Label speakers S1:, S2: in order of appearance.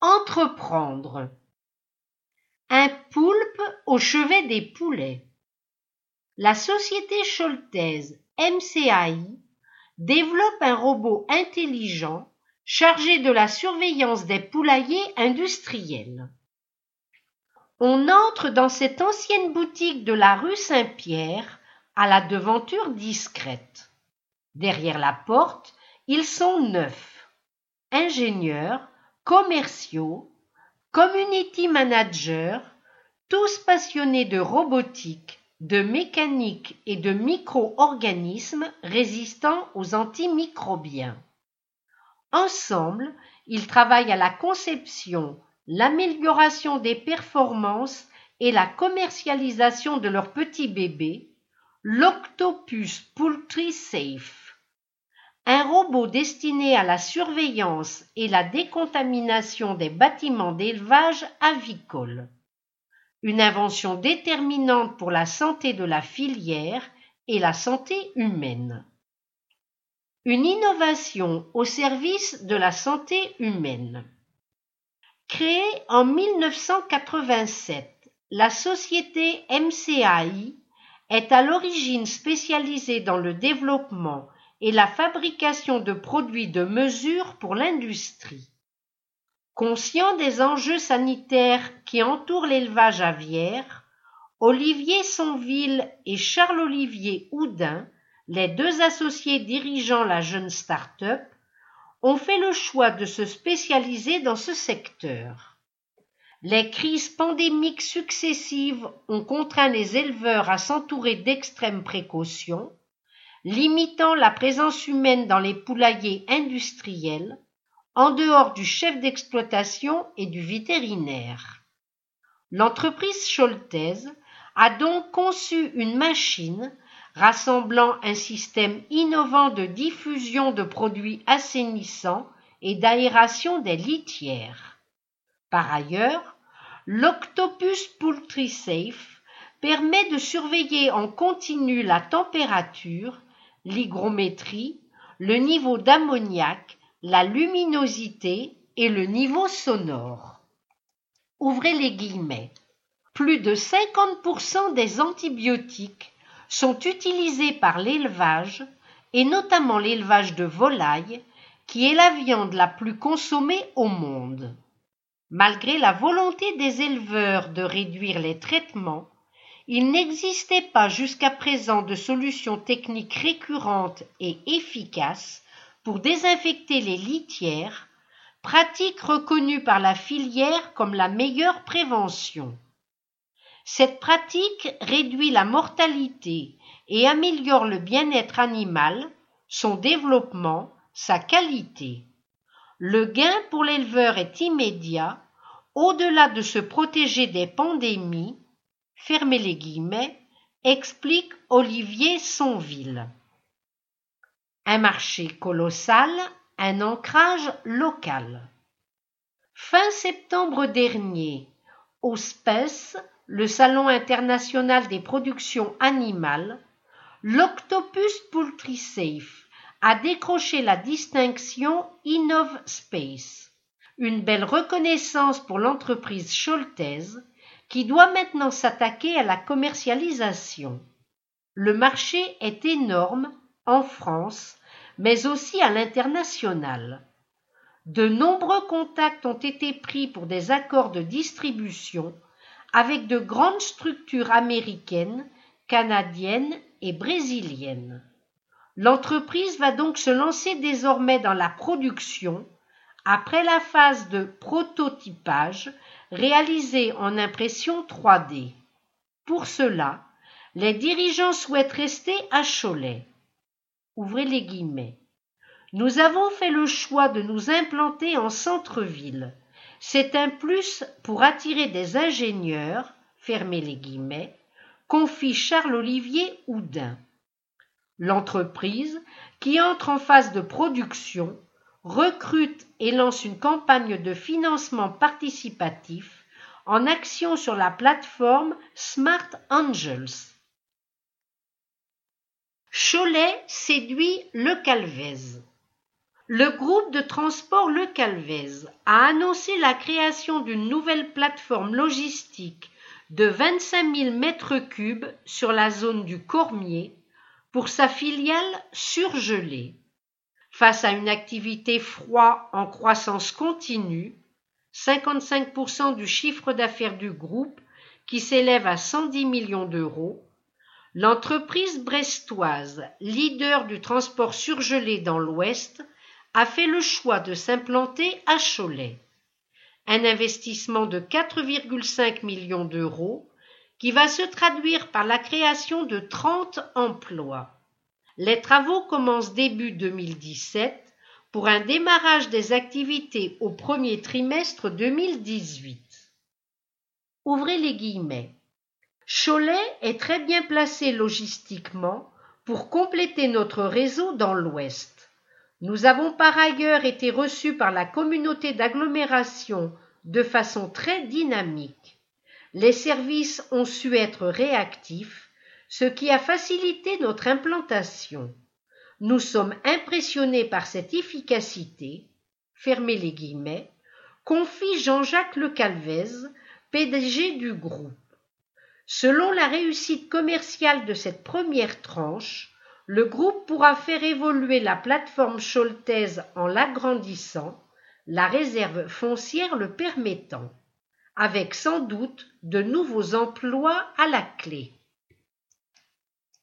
S1: Entreprendre. Un poulpe au chevet des poulets. La société Scholtez MCAI développe un robot intelligent chargé de la surveillance des poulaillers industriels. On entre dans cette ancienne boutique de la rue Saint-Pierre à la devanture discrète. Derrière la porte, ils sont 9. Ingénieurs, commerciaux, community managers, tous passionnés de robotique, de mécanique et de micro-organismes résistants aux antimicrobiens. Ensemble, ils travaillent à la conception, l'amélioration des performances et la commercialisation de leur petit bébé, l'Octopus Poultry Safe. Un robot destiné à la surveillance et la décontamination des bâtiments d'élevage avicole. Une invention déterminante pour la santé de la filière et la santé humaine. Une innovation au service de la santé humaine. Créée en 1987, la société MCAI est à l'origine spécialisée dans le développement et la fabrication de produits de mesure pour l'industrie. Conscient des enjeux sanitaires qui entourent l'élevage aviaire, Olivier Sonville et Charles-Olivier Houdin, les 2 associés dirigeant la jeune start-up, ont fait le choix de se spécialiser dans ce secteur. Les crises pandémiques successives ont contraint les éleveurs à s'entourer d'extrêmes précautions, limitant la présence humaine dans les poulaillers industriels, en dehors du chef d'exploitation et du vétérinaire. L'entreprise Scholtez a donc conçu une machine rassemblant un système innovant de diffusion de produits assainissants et d'aération des litières. Par ailleurs, l'Octopus Poultry Safe permet de surveiller en continu la température, l'hygrométrie, le niveau d'ammoniac, la luminosité et le niveau sonore. Ouvrez les guillemets. Plus de 50% des antibiotiques sont utilisés par l'élevage, et notamment l'élevage de volailles, qui est la viande la plus consommée au monde. Malgré la volonté des éleveurs de réduire les traitements, il n'existait pas jusqu'à présent de solutions techniques récurrentes et efficaces pour désinfecter les litières, pratique reconnue par la filière comme la meilleure prévention. Cette pratique réduit la mortalité et améliore le bien-être animal, son développement, sa qualité. Le gain pour l'éleveur est immédiat, au-delà de se protéger des pandémies, fermez les guillemets, explique Olivier Sonville. Un marché colossal, un ancrage local. Fin septembre dernier, au SPECE, le Salon international des productions animales, l'Octopus Poultry Safe a décroché la distinction InnovSpace, une belle reconnaissance pour l'entreprise Scholtez qui doit maintenant s'attaquer à la commercialisation. Le marché est énorme en France, mais aussi à l'international. De nombreux contacts ont été pris pour des accords de distribution avec de grandes structures américaines, canadiennes et brésiliennes. L'entreprise va donc se lancer désormais dans la production après la phase de prototypage réalisée en impression 3D. Pour cela, les dirigeants souhaitent rester à Cholet. Ouvrez les guillemets. Nous avons fait le choix de nous implanter en centre-ville. C'est un plus pour attirer des ingénieurs, fermez les guillemets, confie Charles-Olivier Houdin. L'entreprise, qui entre en phase de production, recrute et lance une campagne de financement participatif en action sur la plateforme Smart Angels. Cholet séduit Le Calvez. Le groupe de transport Le Calvez a annoncé la création d'une nouvelle plateforme logistique de 25 000 mètres cubes sur la zone du Cormier pour sa filiale surgelée. Face à une activité froid en croissance continue, 55% du chiffre d'affaires du groupe qui s'élève à 110 millions d'euros, l'entreprise brestoise, leader du transport surgelé dans l'Ouest, a fait le choix de s'implanter à Cholet. Un investissement de 4,5 millions d'euros qui va se traduire par la création de 30 emplois. Les travaux commencent début 2017 pour un démarrage des activités au premier trimestre 2018. Ouvrez les guillemets. Cholet est très bien placé logistiquement pour compléter notre réseau dans l'Ouest. Nous avons par ailleurs été reçus par la communauté d'agglomération de façon très dynamique. Les services ont su être réactifs, ce qui a facilité notre implantation. Nous sommes impressionnés par cette efficacité, fermez les guillemets, confie Jean-Jacques Le Calvez, PDG du groupe. Selon la réussite commerciale de cette première tranche, le groupe pourra faire évoluer la plateforme choletaise en l'agrandissant, la réserve foncière le permettant, avec sans doute de nouveaux emplois à la clé.